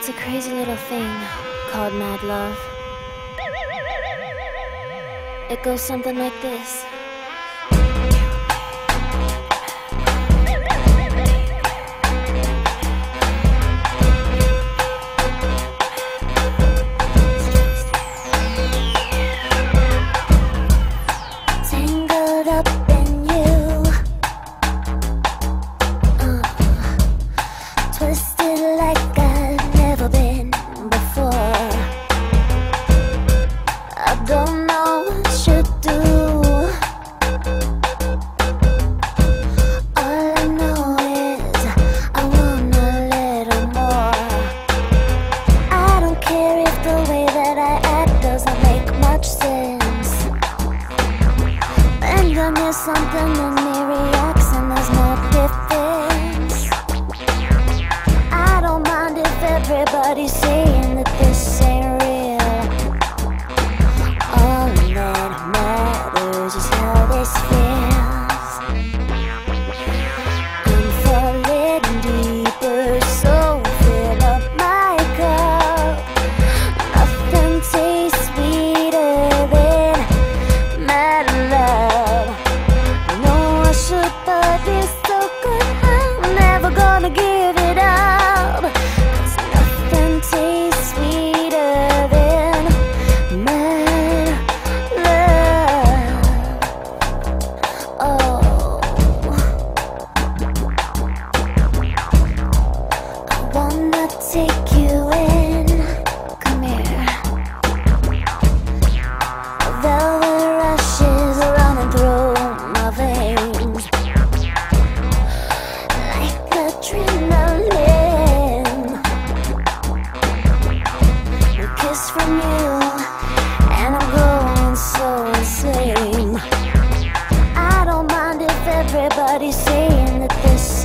It's a crazy little thing called mad love. It goes something like this. Tangled up in you, twisted like I've never been before. I don't know what to do. All I know is I want a little more. I don't care if the way that I act doesn't make much sense. And then there's something in me reacts and there's no difference. I don't mind if everybody's saying that this ain't real. All that matters is how this feels. I'm falling deeper, so fill up my cup. Nothing tastes sweeter than mad love. I know I should, but it's so good, I'm never gonna give it up. 'Cause nothing tastes sweeter than mad love. Oh, I wanna take you in. Come here. Velvet rushes running through my veins like adrenaline. A kiss from you and I'm going so insane. I don't mind if everybody's saying that this